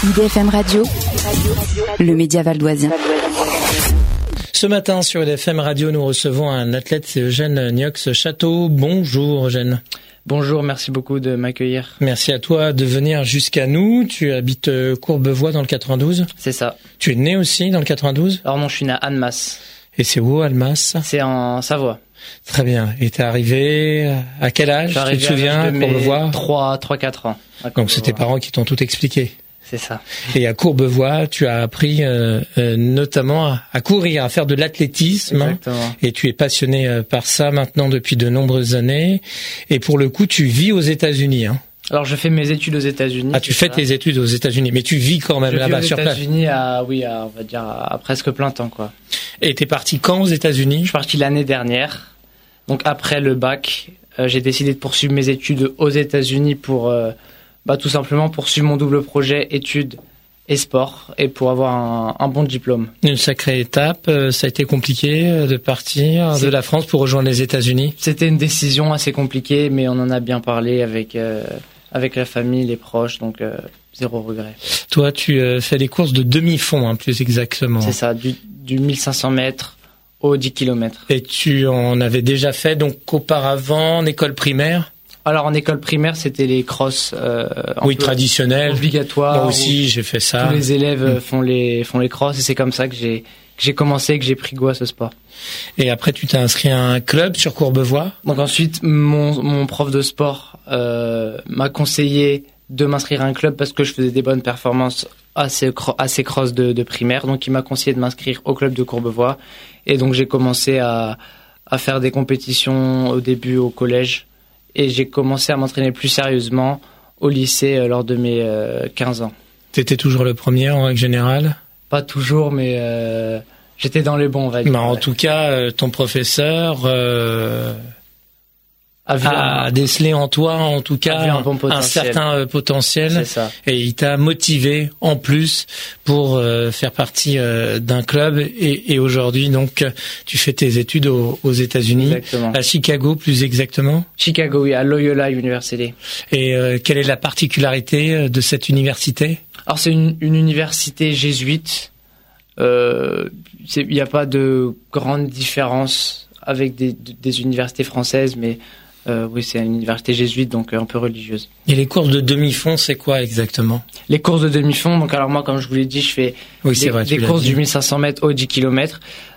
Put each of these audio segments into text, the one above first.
IDFM Radio, le média valdoisien. Ce matin sur IDFM Radio, nous recevons un athlète, c'est Eugène Niox-Château. Bonjour Eugène. Bonjour, merci beaucoup de m'accueillir. Merci à toi de venir jusqu'à nous. Tu habites Courbevoie dans le 92 ? C'est ça. Tu es né aussi dans le 92 ? Alors non, je suis né à Annemasse. Et c'est où, Annemasse ? C'est en Savoie. Très bien. Et t'es arrivé à quel âge ? Tu te souviens, à Courbevoie ? 3-4 ans. Donc c'est tes parents qui t'ont tout expliqué. C'est ça. Et à Courbevoie, tu as appris notamment à courir, à faire de l'athlétisme. Exactement. Et tu es passionné par ça maintenant depuis de nombreuses années. Et pour le coup, tu vis aux États-Unis. Hein. Alors je fais mes études aux États-Unis. Ah, tu fais tes études aux États-Unis, mais tu vis quand même là-bas sur place. Aux États-Unis, on va dire à presque plein temps, quoi. Et t'es parti quand aux États-Unis ? Je suis parti l'année dernière. Donc après le bac, j'ai décidé de poursuivre mes études aux États-Unis pour tout simplement poursuivre mon double projet études et sport et pour avoir un bon diplôme. Une sacrée étape. Ça a été compliqué de partir de la France pour rejoindre les États-Unis ? C'était une décision assez compliquée, mais on en a bien parlé avec la famille, les proches, donc zéro regret. Toi, tu fais des courses de demi-fond, plus exactement. C'est ça, du 1500 mètres aux 10 km. Et tu en avais déjà fait donc auparavant en école primaire ? Alors en école primaire, c'était les crosses traditionnels, obligatoires. Moi aussi, j'ai fait ça. Tous les élèves font les crosses et c'est comme ça que j'ai commencé et que j'ai pris goût à ce sport. Et après, tu t'es inscrit à un club sur Courbevoie ? Donc ensuite, mon prof de sport m'a conseillé de m'inscrire à un club parce que je faisais des bonnes performances assez cross de primaire. Donc il m'a conseillé de m'inscrire au club de Courbevoie. Et donc j'ai commencé à faire des compétitions au début au collège. Et j'ai commencé à m'entraîner plus sérieusement au lycée lors de mes 15 ans. T'étais toujours le premier en règle générale ? Pas toujours, mais j'étais dans les bons, on va dire. Mais en tout cas, ton professeur a décelé en toi, en tout cas, un certain potentiel. C'est ça. Et il t'a motivé en plus pour faire partie d'un club. Et aujourd'hui, donc, tu fais tes études aux États-Unis. Exactement. À Chicago, plus exactement. Chicago, oui, à Loyola University. Et quelle est la particularité de cette université ? Alors, c'est une université jésuite. Il n'y a pas de grande différence avec des universités françaises, mais oui, c'est une université jésuite, donc un peu religieuse. Et les courses de demi-fond, c'est quoi exactement ? Les courses de demi-fond, donc alors moi, comme je vous l'ai dit, je fais des courses du 1500 mètres aux 10 km.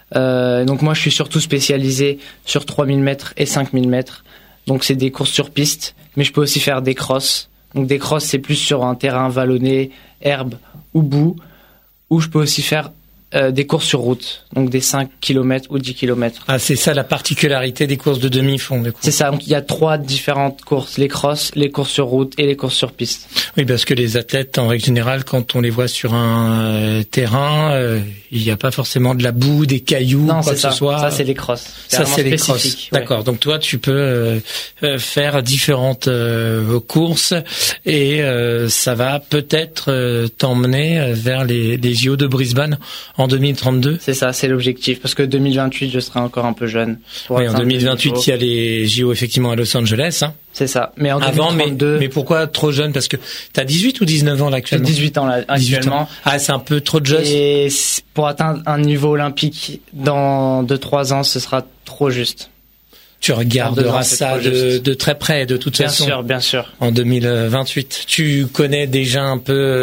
Donc moi, je suis surtout spécialisé sur 3000 mètres et 5000 mètres. Donc c'est des courses sur piste, mais je peux aussi faire des crosses. Donc des crosses, c'est plus sur un terrain vallonné, herbe ou boue, ou je peux aussi faire des courses sur route, donc des 5 km ou 10 km. Ah, c'est ça la particularité des courses de demi-fond, du coup. C'est ça, donc il y a 3 différentes courses, les crosses, les courses sur route et les courses sur piste. Oui, parce que les athlètes, en règle générale, quand on les voit sur un terrain, il n'y a pas forcément de la boue, des cailloux, quoi que ce soit. Ça, c'est les crosses. Ça, c'est les crosses. Ouais. D'accord, donc toi, tu peux faire différentes courses et ça va peut-être t'emmener vers les JO de Brisbane en 2032. C'est ça, c'est l'objectif, parce que 2028, je serai encore un peu jeune. Oui, en 2028, il y a les JO effectivement à Los Angeles. Hein. C'est ça. Mais en 2032... mais pourquoi trop jeune ? Parce que t'as 18 ou 19 ans là actuellement ? J'ai 18 ans là actuellement. Ah, c'est un peu trop de jeune. Et pour atteindre un niveau olympique dans 2-3 ans, ce sera trop juste. Tu regarderas ça de très près, de toute façon. Bien sûr. En 2028. Tu connais déjà un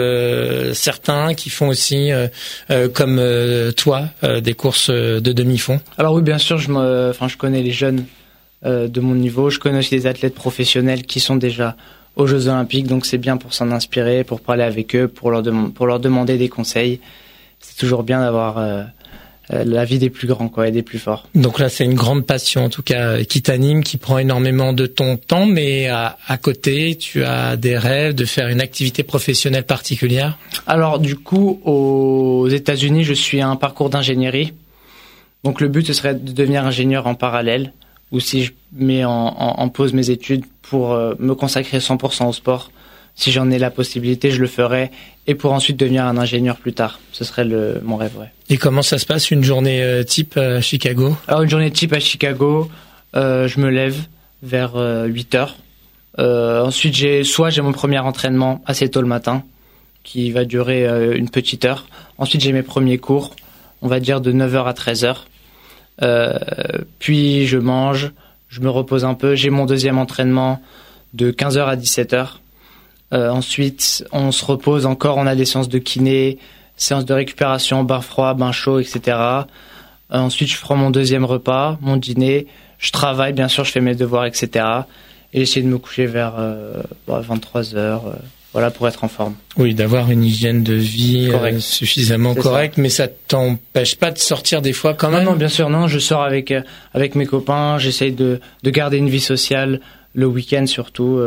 peu certains qui font aussi, comme toi, des courses de demi-fond. Alors oui, bien sûr, je connais les jeunes de mon niveau. Je connais aussi des athlètes professionnels qui sont déjà aux Jeux Olympiques, donc c'est bien pour s'en inspirer, pour parler avec eux, pour leur demander des conseils. C'est toujours bien d'avoir l'avis des plus grands, et des plus forts. Donc là, c'est une grande passion, en tout cas, qui t'anime, qui prend énormément de ton temps, mais à côté, tu as des rêves de faire une activité professionnelle particulière ? Alors, du coup, aux États-Unis, je suis à un parcours d'ingénierie. Donc, le but, ce serait de devenir ingénieur en parallèle, ou si je mets en pause mes études pour me consacrer 100% au sport. Si j'en ai la possibilité, je le ferai, et pour ensuite devenir un ingénieur plus tard. Ce serait mon rêve, ouais. Et comment ça se passe, une journée type à Chicago ? Alors, une journée type à Chicago, je me lève vers 8 heures. Ensuite, j'ai mon premier entraînement assez tôt le matin. qui va durer une petite heure. Ensuite, j'ai mes premiers cours, on va dire de 9h à 13h. Puis je mange, je me repose un peu. J'ai mon deuxième entraînement de 15h à 17h. Ensuite, on se repose encore, on a des séances de kiné, séances de récupération, bain froid, bain chaud, etc. Ensuite, je prends mon deuxième repas, mon dîner. Je travaille, bien sûr, je fais mes devoirs, etc. Et j'essaie de me coucher vers 23h, voilà, pour être en forme. Oui, d'avoir une hygiène de vie suffisamment correcte, mais ça t'empêche pas de sortir des fois quand même? Non, bien sûr, non. Je sors avec mes copains, j'essaie de garder une vie sociale, le week-end surtout.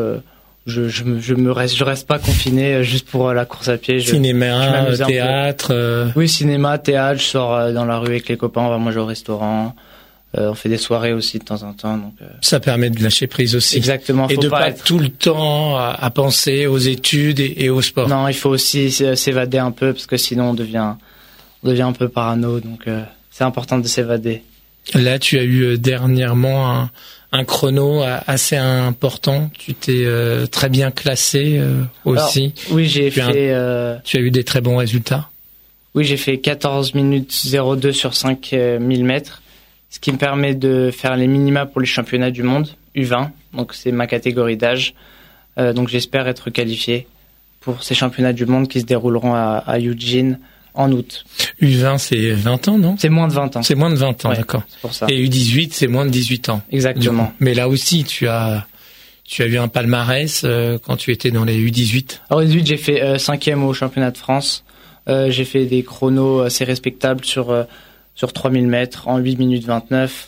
Je reste pas confiné juste pour la course à pied. Cinéma, théâtre. Oui, cinéma, théâtre. Je sors dans la rue avec les copains, on va manger au restaurant. On fait des soirées aussi de temps en temps. Donc, ça permet de lâcher prise aussi. Exactement. Et de pas être tout le temps à penser aux études et au sport. Non, il faut aussi s'évader un peu parce que sinon on devient un peu parano. Donc c'est important de s'évader. Là, tu as eu dernièrement un chrono assez important. Tu t'es très bien classé aussi. Alors, oui, tu as eu des très bons résultats. Oui, j'ai fait 14 minutes 02 sur 5000 mètres. Ce qui me permet de faire les minima pour les championnats du monde, U20, donc c'est ma catégorie d'âge. Donc j'espère être qualifié pour ces championnats du monde qui se dérouleront à Eugene en août. U20, c'est 20 ans, non? C'est moins de 20 ans. C'est moins de 20 ans, ouais, d'accord. C'est pour ça. Et U18, c'est moins de 18 ans. Exactement. Donc, mais là aussi, tu as eu un palmarès quand tu étais dans les U18. Alors U18, j'ai fait 5e au championnat de France. J'ai fait des chronos assez respectables sur 3000 mètres en 8 minutes 29,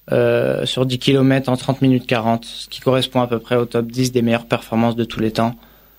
sur 10 km en 30 minutes 40, ce qui correspond à peu près au top 10 des meilleures performances de tous les temps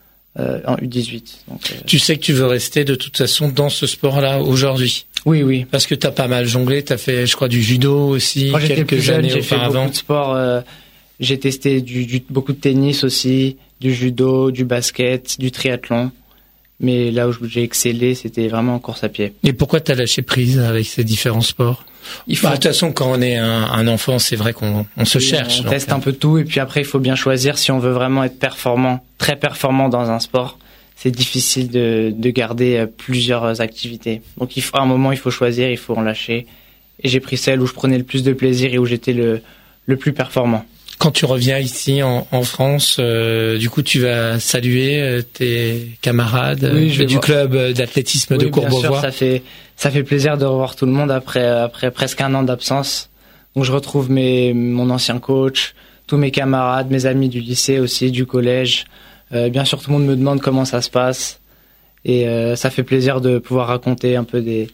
en U18. Donc, tu sais que tu veux rester de toute façon dans ce sport-là aujourd'hui? Oui. Parce que tu as pas mal jonglé, tu as fait, je crois, du judo aussi quelques années auparavant. J'ai fait beaucoup de sport, j'ai testé beaucoup de tennis aussi, du judo, du basket, du triathlon. Mais là où j'ai excellé, c'était vraiment en course à pied. Et pourquoi t'as lâché prise avec ces différents sports? De toute façon, quand on est un enfant, c'est vrai qu'on se cherche. On teste un peu tout, et puis après, il faut bien choisir si on veut vraiment être performant, très performant dans un sport. C'est difficile de garder plusieurs activités. Donc, à un moment, il faut choisir, il faut en lâcher. Et j'ai pris celle où je prenais le plus de plaisir et où j'étais le plus performant. Quand tu reviens ici en France, du coup, tu vas saluer tes camarades du club d'athlétisme de Courbevoie. Bien sûr, ça fait plaisir de revoir tout le monde après presque un an d'absence. Donc je retrouve mon ancien coach, tous mes camarades, mes amis du lycée aussi, du collège. Bien sûr, tout le monde me demande comment ça se passe. Et ça fait plaisir de pouvoir raconter un peu des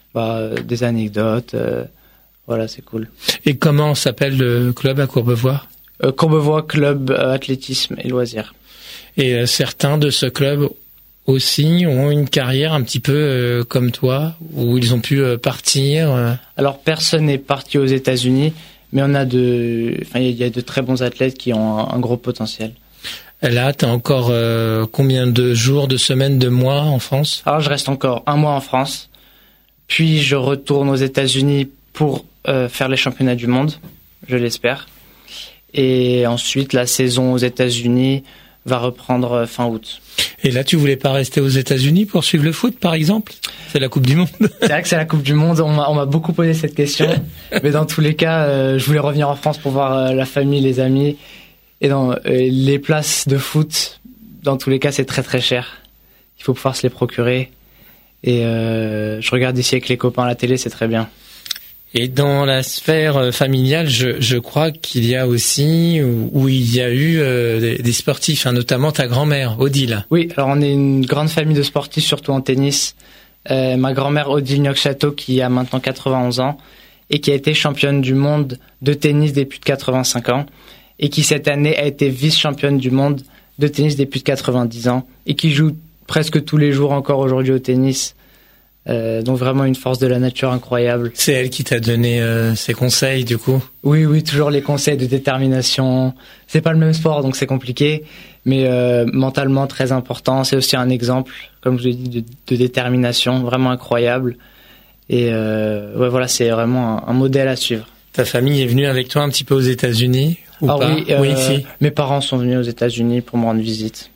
anecdotes. Voilà, c'est cool. Et comment s'appelle le club à Courbevoie? Courbevoie Club Athlétisme et Loisirs. Et certains de ce club aussi ont une carrière un petit peu comme toi, où ils ont pu partir. Alors personne n'est parti aux États-Unis, mais il y a de très bons athlètes qui ont un gros potentiel. Là, t'as encore combien de jours, de semaines, de mois en France? Alors je reste encore un mois en France, puis je retourne aux États-Unis pour faire les championnats du monde, je l'espère. Et ensuite, la saison aux États-Unis va reprendre fin août. Et là, tu voulais pas rester aux États-Unis pour suivre le foot, par exemple? C'est la Coupe du Monde. C'est vrai que c'est la Coupe du Monde. On m'a beaucoup posé cette question. Mais dans tous les cas, je voulais revenir en France pour voir la famille, les amis. Et les places de foot, dans tous les cas, c'est très très cher. Il faut pouvoir se les procurer. Et je regarde ici avec les copains à la télé, c'est très bien. Et dans la sphère familiale, je crois qu'il y a aussi, où il y a eu des sportifs, notamment ta grand-mère, Odile. Oui, alors on est une grande famille de sportifs, surtout en tennis. Ma grand-mère Odile Nioc-Château, qui a maintenant 91 ans, et qui a été championne du monde de tennis des plus de 85 ans, et qui cette année a été vice-championne du monde de tennis des plus de 90 ans, et qui joue presque tous les jours encore aujourd'hui au tennis. Donc vraiment une force de la nature incroyable. C'est elle qui t'a donné ses conseils du coup? Oui, toujours les conseils de détermination. C'est pas le même sport donc c'est compliqué, mais mentalement très important. C'est aussi un exemple, comme je l'ai dit, de détermination vraiment incroyable. Et voilà, c'est vraiment un modèle à suivre. Ta famille est venue avec toi un petit peu aux États-Unis ou pas? Oui, ici. Mes parents sont venus aux États-Unis pour me rendre visite.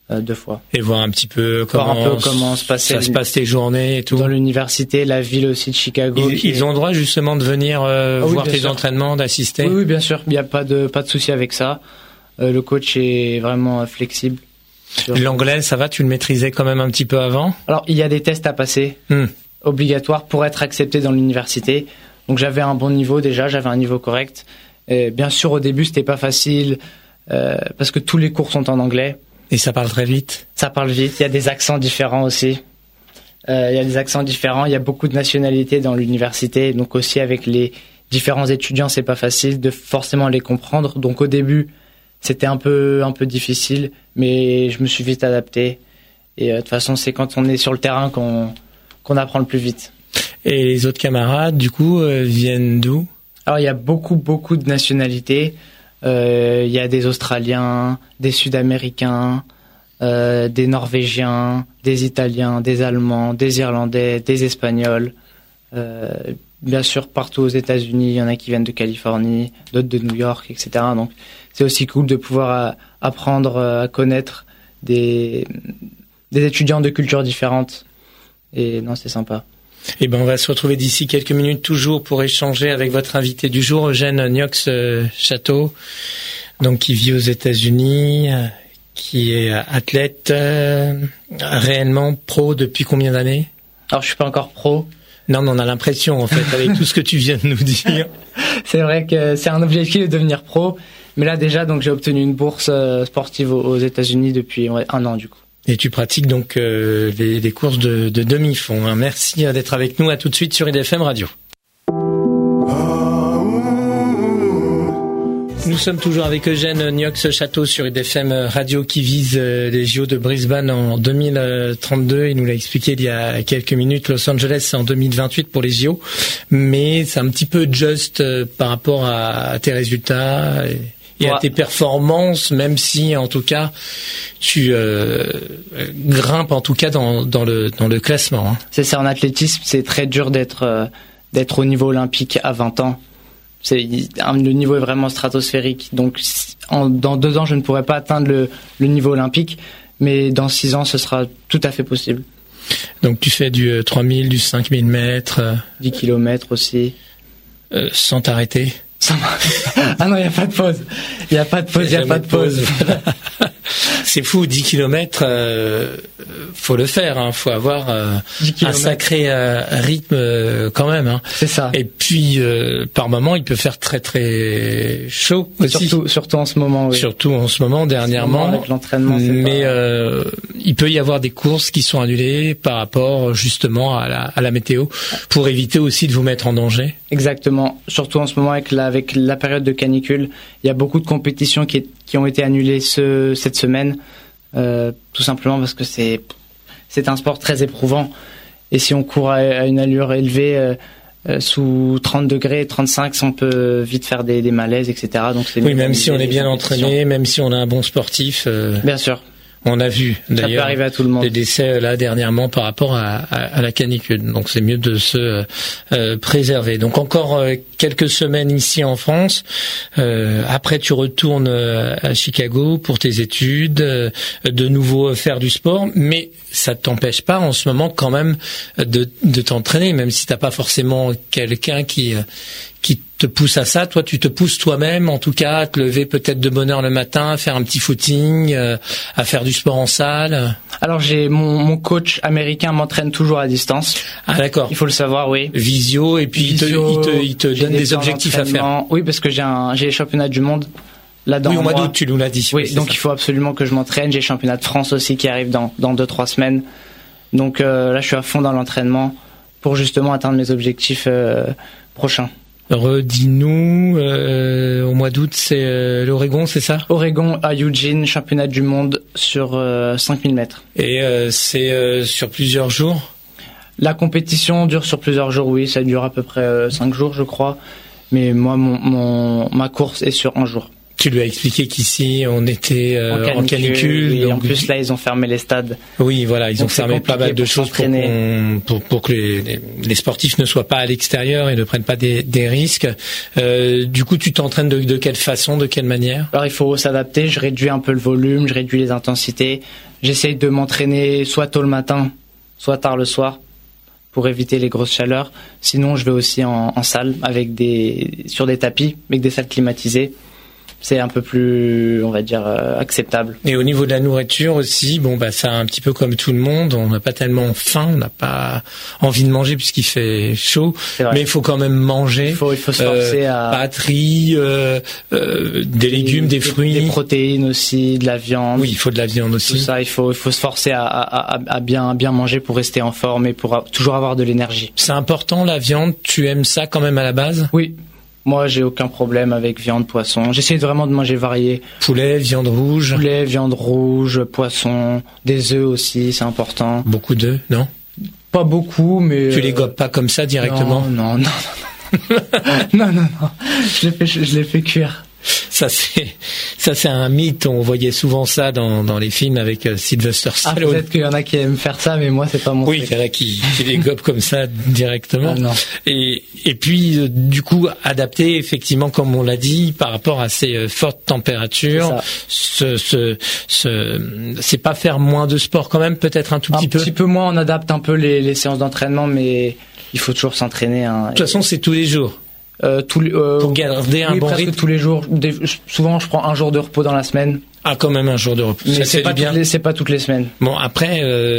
2 fois. Et voir un petit peu comment se passe tes journées et tout. Dans l'université, la ville aussi de Chicago. Ils ont le droit justement de venir voir tes entraînements, d'assister. Oui, bien sûr. Il n'y a pas de souci avec ça. Le coach est vraiment flexible. L'anglais, ça va? Tu le maîtrisais quand même un petit peu avant? Alors, il y a des tests à passer, obligatoires pour être accepté dans l'université. Donc, j'avais un bon niveau déjà, j'avais un niveau correct. Et bien sûr, au début, c'était pas facile parce que tous les cours sont en anglais. Et ça parle très vite? Ça parle vite. Il y a des accents différents aussi. Il y a beaucoup de nationalités dans l'université. Donc aussi, avec les différents étudiants, c'est pas facile de forcément les comprendre. Donc au début, c'était un peu difficile, mais je me suis vite adapté. Et de toute façon, c'est quand on est sur le terrain qu'on apprend le plus vite. Et les autres camarades, du coup, viennent d'où? Alors, il y a beaucoup de nationalités. Il y a des Australiens, des Sud-Américains, des Norvégiens, des Italiens, des Allemands, des Irlandais, des Espagnols. Bien sûr, partout aux États-Unis, il y en a qui viennent de Californie, d'autres de New York, etc. Donc, c'est aussi cool de pouvoir apprendre à connaître des étudiants de cultures différentes. Et non, c'est sympa. Eh ben, on va se retrouver d'ici quelques minutes toujours pour échanger avec votre invité du jour, Eugène Niox-Chateau, donc qui vit aux États-Unis, qui est athlète, réellement pro depuis combien d'années? Alors, je suis pas encore pro. Non, mais on a l'impression, en fait, avec tout ce que tu viens de nous dire. C'est vrai que c'est un objectif de devenir pro, mais là déjà, donc j'ai obtenu une bourse sportive aux États-Unis depuis 1 an du coup. Et tu pratiques donc les courses de demi-fond. Hein. Merci d'être avec nous. À tout de suite sur IDFM Radio. Nous sommes toujours avec Eugène Niox-Chateau sur IDFM Radio qui vise les JO de Brisbane en 2032. Il nous l'a expliqué il y a quelques minutes. Los Angeles, c'est en 2028 pour les JO. Mais c'est un petit peu juste par rapport à tes résultats et à tes performances, même si en tout cas tu grimpes en tout cas dans le classement. Hein. C'est ça, en athlétisme, c'est très dur d'être au niveau olympique à 20 ans. Le niveau est vraiment stratosphérique. Donc dans 2 ans, je ne pourrai pas atteindre le niveau olympique, mais dans 6 ans, ce sera tout à fait possible. Donc tu fais du 3000, du 5000 mètres, 10 km aussi. Sans t'arrêter? Ah non, il n'y a pas de pause. Il n'y a pas de pause. C'est fou, 10 km, faut le faire, hein. Faut avoir un sacré rythme quand même. Hein. C'est ça. Et puis, par moment, il peut faire très très chaud aussi. Surtout en ce moment. Oui. Surtout en ce moment, dernièrement. Avec l'entraînement. Mais il peut y avoir des courses qui sont annulées par rapport justement à la météo, pour éviter aussi de vous mettre en danger. Exactement. Surtout en ce moment avec la période de canicule, il y a beaucoup de compétitions qui ont été annulées cette semaine, tout simplement parce que c'est un sport très éprouvant. Et si on court à une allure élevée, sous 30 degrés, 35, on peut vite faire des malaises, etc. Donc oui, même si on est bien entraîné, même si on a un bon sportif. Bien sûr. On a vu d'ailleurs à tout le monde. des décès là dernièrement par rapport à la canicule. Donc c'est mieux de se préserver. Donc encore quelques semaines ici en France. Après tu retournes à Chicago pour tes études, de nouveau faire du sport, mais ça t'empêche pas en ce moment quand même de t'entraîner, même si t'as pas forcément quelqu'un qui te pousse à ça. Toi, tu te pousses toi-même, en tout cas, à te lever peut-être de bonne heure le matin, à faire un petit footing, à faire du sport en salle. Alors, j'ai mon coach américain m'entraîne toujours à distance. Ah, d'accord. Il faut le savoir, oui. Visio, et puis il te donne des objectifs à faire. Oui, parce que j'ai les championnats du monde. Là, oui, au mois d'août, tu nous l'as dit. Oui, donc il faut absolument que je m'entraîne. J'ai le championnat de France aussi qui arrive dans 2-3 semaines. Donc là, je suis à fond dans l'entraînement pour justement atteindre mes objectifs prochains. Redis-nous, au mois d'août, c'est l'Oregon, c'est ça? Oregon à Eugene, championnat du monde sur 5000 mètres. Et c'est sur plusieurs jours? La compétition dure sur plusieurs jours, oui. Ça dure à peu près 5 jours, je crois. Mais moi, ma course est sur 1 jour. Tu lui as expliqué qu'ici on était en canicule. Et en plus là ils ont fermé les stades. Oui, voilà, ils ont fermé pas mal de choses pour que les sportifs ne soient pas à l'extérieur et ne prennent pas des risques. Du coup, tu t'entraînes de quelle façon, de quelle manière? Alors il faut s'adapter. Je réduis un peu le volume, je réduis les intensités. j'essaye de m'entraîner soit tôt le matin, soit tard le soir, pour éviter les grosses chaleurs. Sinon, je vais aussi en salle sur des tapis, avec des salles climatisées. C'est un peu plus, on va dire, acceptable. Et au niveau de la nourriture aussi, ça un petit peu comme tout le monde, on n'a pas tellement faim, on n'a pas envie de manger puisqu'il fait chaud, mais il faut quand même manger. Il faut se forcer à pâtes, riz, des légumes, des fruits, des protéines aussi, de la viande. Oui, il faut de la viande aussi. Tout ça, il faut se forcer à bien manger pour rester en forme et pour toujours avoir de l'énergie. C'est important la viande. Tu aimes ça quand même à la base? Oui. Moi, j'ai aucun problème avec viande, poisson. J'essaie vraiment de manger varié. Poulet, viande rouge, poisson, des œufs aussi, c'est important. Beaucoup d'œufs, non? Pas beaucoup, mais... Tu les gobes pas comme ça directement? Non. non. Je les fais cuire. Ça c'est un mythe. On voyait souvent ça dans les films avec Sylvester Stallone. Peut-être qu'il y en a qui aiment faire ça, mais moi c'est pas mon truc. Oui, il y en a qui les gobent comme ça directement. Ah, non. Et puis du coup adapté effectivement comme on l'a dit par rapport à ces fortes températures. C'est pas faire moins de sport quand même, peut-être un tout petit peu. Un petit peu moins. On adapte un peu les séances d'entraînement, mais il faut toujours s'entraîner. De toute façon, c'est tous les jours. Pour garder un bon rythme. Presque tous les jours. Souvent, je prends un jour de repos dans la semaine. Ah, quand même un jour de repos. Mais c'est pas toutes les semaines. Bon, après,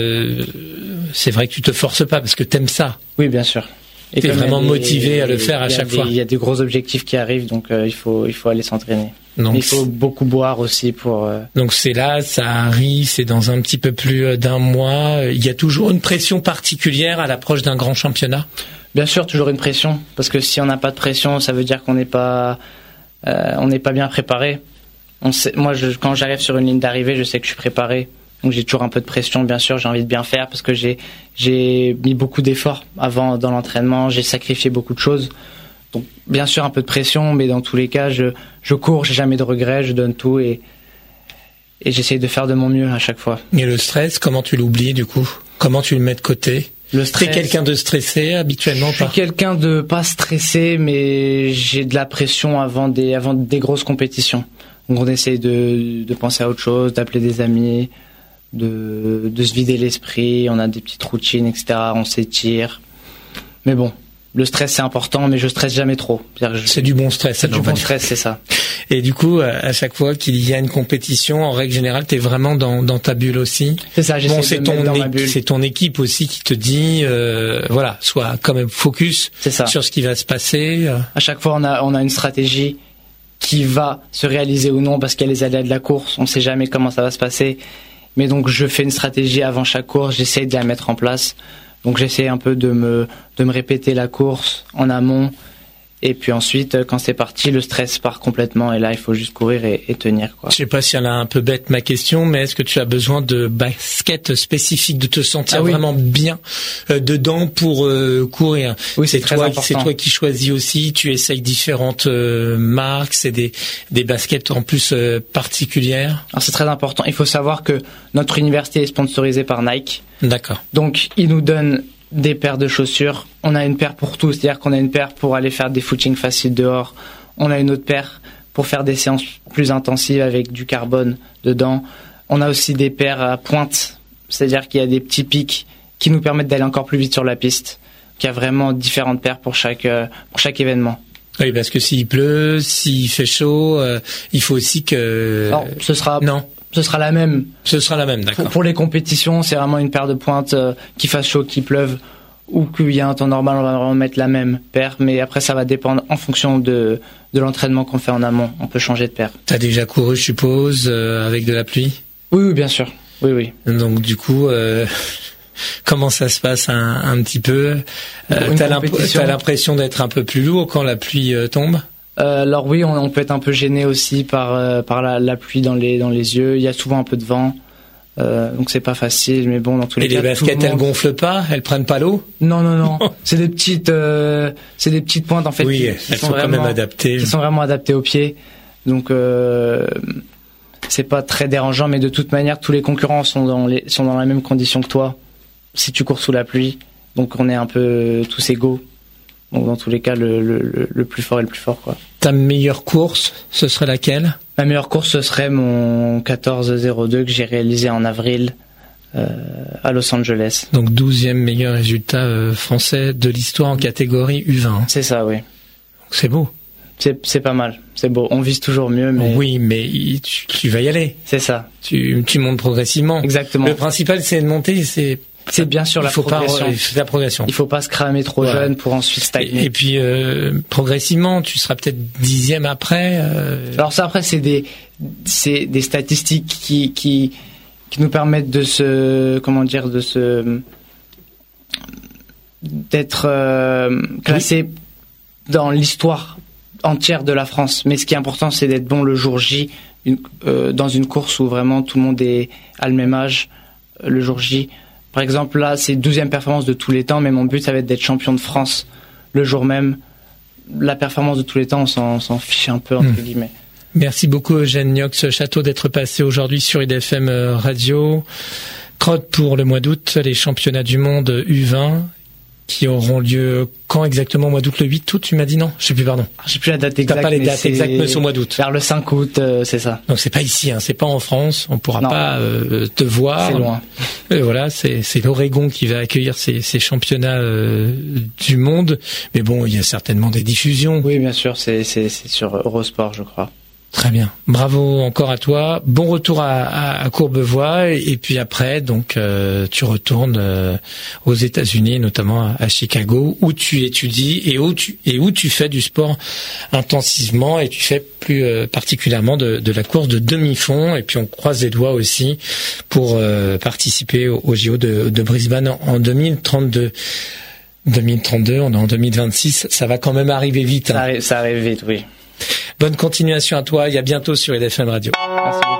c'est vrai que tu te forces pas parce que t'aimes ça. Oui, bien sûr. Et t'es vraiment motivé à le faire à chaque fois. Il y a des gros objectifs qui arrivent, donc il faut aller s'entraîner. Donc, il faut beaucoup boire aussi pour... Donc c'est là, ça arrive, c'est dans un petit peu plus d'un mois. Il y a toujours une pression particulière à l'approche d'un grand championnat? Bien sûr, toujours une pression, parce que si on n'a pas de pression, ça veut dire qu'on n'est pas bien préparé. Moi, quand j'arrive sur une ligne d'arrivée, je sais que je suis préparé. Donc j'ai toujours un peu de pression, bien sûr, j'ai envie de bien faire parce que j'ai mis beaucoup d'efforts avant dans l'entraînement, j'ai sacrifié beaucoup de choses. Donc bien sûr un peu de pression, mais dans tous les cas, je cours, j'ai jamais de regrets, je donne tout et j'essaye de faire de mon mieux à chaque fois. Et le stress, comment tu l'oublies du coup? Comment tu le mets de côté? Le stress. T'es quelqu'un de stressé habituellement? Je suis quelqu'un de pas stressé, mais j'ai de la pression avant des grosses compétitions. Donc on essaye de penser à autre chose, d'appeler des amis, de se vider l'esprit. On a des petites routines, etc. On s'étire. Mais bon, le stress c'est important, mais je stresse jamais trop. C'est du bon stress. C'est du bon stress, c'est ça. Et du coup, à chaque fois qu'il y a une compétition, en règle générale, t'es vraiment dans ta bulle aussi. C'est ça, j'essaie de me mettre dans ma bulle. C'est ton équipe aussi qui te dit, voilà, sois quand même focus sur ce qui va se passer. À chaque fois, on a une stratégie qui va se réaliser ou non parce qu'il y a les aléas de la course. On sait jamais comment ça va se passer. Mais donc, je fais une stratégie avant chaque course. J'essaie de la mettre en place. Donc, j'essaie un peu de me répéter la course en amont. Et puis ensuite, quand c'est parti, le stress part complètement. Et là, il faut juste courir et tenir, quoi. Je sais pas si elle a un peu bête ma question, mais est-ce que tu as besoin de baskets spécifiques, de te sentir vraiment bien dedans pour courir? Oui, c'est très important. C'est toi qui choisis aussi. Tu essayes différentes marques. C'est des baskets en plus particulières. Alors c'est très important. Il faut savoir que notre université est sponsorisée par Nike. D'accord. Donc ils nous donnent des paires de chaussures. On a une paire pour tout, c'est-à-dire qu'on a une paire pour aller faire des footings faciles dehors. On a une autre paire pour faire des séances plus intensives avec du carbone dedans. On a aussi des paires à pointe, c'est-à-dire qu'il y a des petits pics qui nous permettent d'aller encore plus vite sur la piste. Il y a vraiment différentes paires pour chaque événement. Oui, parce que s'il pleut, s'il fait chaud, il faut aussi que... Non, ce sera la même. Ce sera la même, d'accord. Pour les compétitions, c'est vraiment une paire de pointe, qu'il fasse chaud, qu'il pleuve, ou qu'il y a un temps normal, on va vraiment mettre la même paire. Mais après, ça va dépendre en fonction de l'entraînement qu'on fait en amont. On peut changer de paire. T'as déjà couru, je suppose, avec de la pluie? Oui, bien sûr. Oui. Donc du coup, comment ça se passe un petit peu? T'as l'impression d'être un peu plus lourd quand la pluie tombe? Alors oui, on peut être un peu gêné aussi par la pluie dans les yeux. Il y a souvent un peu de vent, donc c'est pas facile. Mais bon, dans tous les cas. Et les baskets, elles gonflent pas? Elles prennent pas l'eau? Non. c'est des petites pointes en fait. Oui, elles sont quand même adaptées. Elles sont vraiment adaptées aux pieds, donc c'est pas très dérangeant. Mais de toute manière, tous les concurrents sont dans la même condition que toi. Si tu cours sous la pluie, donc on est un peu tous égaux. Donc dans tous les cas, le plus fort est le plus fort, quoi. Ta meilleure course, ce serait laquelle? Ma meilleure course, ce serait mon 14.02 que j'ai réalisé en avril à Los Angeles. Donc 12e meilleur résultat français de l'histoire en catégorie U20. C'est ça, oui. C'est beau. C'est pas mal, c'est beau. On vise toujours mieux, mais... Oui, mais tu vas y aller. C'est ça. Tu montes progressivement. Exactement. Le principal, c'est de monter, c'est bien sûr la progression. La progression. Il faut pas se cramer trop jeune pour ensuite stagner. Et puis progressivement, tu seras peut-être 10e après. Alors ça, après, c'est des statistiques qui nous permettent d'être classé dans l'histoire entière de la France. Mais ce qui est important, c'est d'être bon le jour J, dans une course où vraiment tout le monde a le même âge le jour J. Par exemple, là, c'est 12e performance de tous les temps, mais mon but, ça va être d'être champion de France le jour même. La performance de tous les temps, on s'en fiche un peu, entre guillemets. Merci beaucoup, Eugène Niox-Château, d'être passé aujourd'hui sur IDFM Radio. Crotte pour le mois d'août, les championnats du monde U20 qui auront lieu quand exactement? Au mois d'août, le 8 août, tu m'as dit? Non, je sais plus, pardon. J'ai plus la date exacte. T'as pas les dates exactes, mais c'est au mois d'août. Vers le 5 août, c'est ça. Donc c'est pas ici, c'est pas en France, on pourra pas te voir. C'est loin. Voilà, c'est l'Oregon qui va accueillir ces championnats du monde. Mais bon, il y a certainement des diffusions. Oui, bien sûr, c'est sur Eurosport, je crois. Très bien. Bravo encore à toi. Bon retour à Courbevoie et puis après donc tu retournes aux États-Unis, notamment à Chicago où tu étudies et où tu fais du sport intensivement et tu fais plus particulièrement de la course de demi-fond et puis on croise les doigts aussi pour participer au JO de Brisbane en 2032. 2032, on est en 2026, ça va quand même arriver vite. Ça arrive vite, oui. Bonne continuation à toi et à bientôt sur IDFM Radio. Merci beaucoup.